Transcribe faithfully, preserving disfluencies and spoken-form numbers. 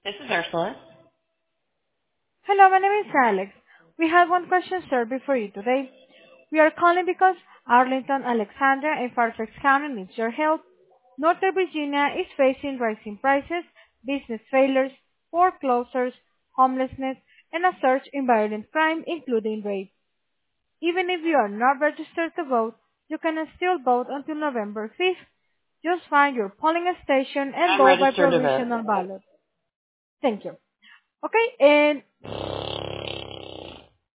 This is Ursula. Hello, my name is Alex. We have one question survey for you today. We are calling because Arlington, Alexandria, and Fairfax County needs your help. Northern Virginia is facing rising prices, business failures, foreclosures, homelessness, and a surge in violent crime, including rape. Even if you are not registered to vote, you can still vote until November fifth. Just find your polling station and I'm vote by registered to vote. provisional ballot. Thank you. Okay, and